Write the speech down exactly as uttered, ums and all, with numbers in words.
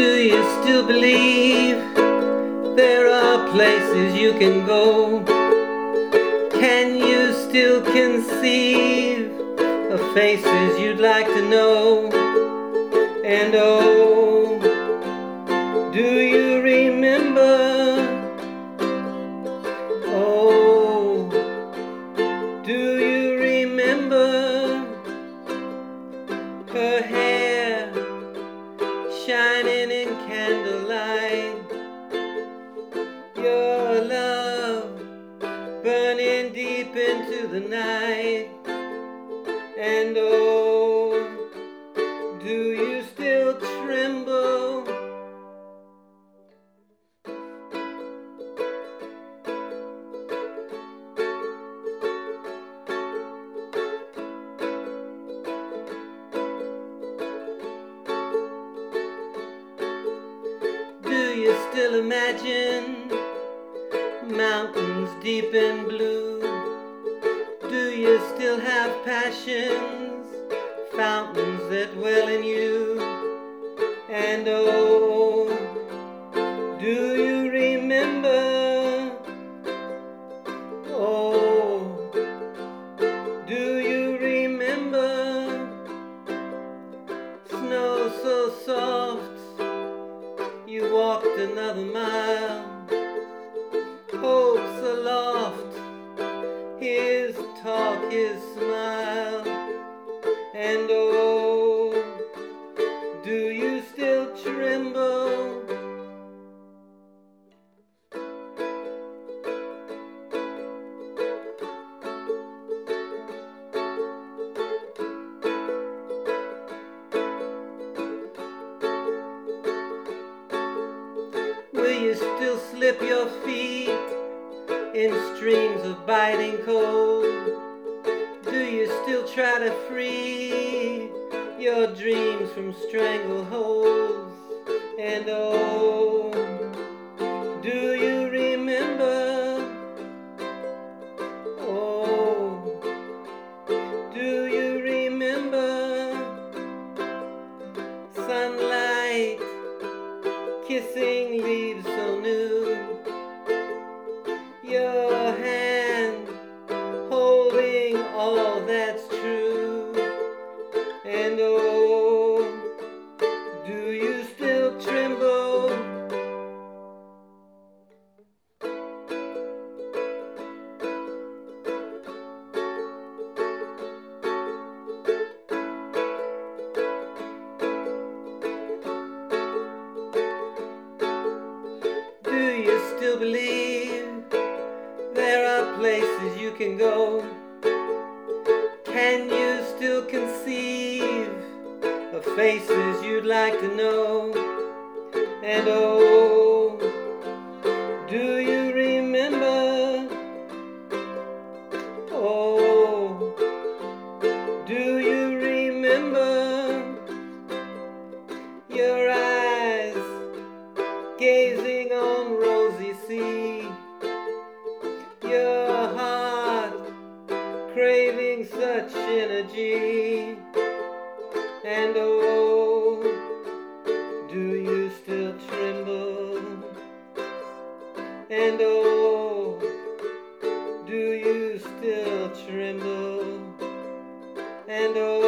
Do you still believe there are places you can go? Can you still conceive of faces you'd like to know? And oh, do you remember? Oh, do you remember her hair shining in candlelight, your love burning deep into the night? And oh, do you still tremble? Do you still imagine mountains deep in blue? Do you still have passions, fountains that well in you? And oh, do you remember? Oh, do you remember snow so soft you walked another mile? Hopes aloft, his talk, his smile. And oh, do you still tremble? Will you still slip your feet in streams of biting cold? Do you still try to free your dreams from strangleholds? And oh, do you remember? Oh, do you remember sunlight kissing leaves so new? Your hand holding all that's true. And oh, do you still tremble? Do you still believe there are places you can go? Can you still conceive of faces you'd like to know? And oh, do you remember? Oh, do you remember your eyes gazing on rosy sea, your heart craving such energy? And oh, do you still tremble? And oh, do you still tremble? And oh,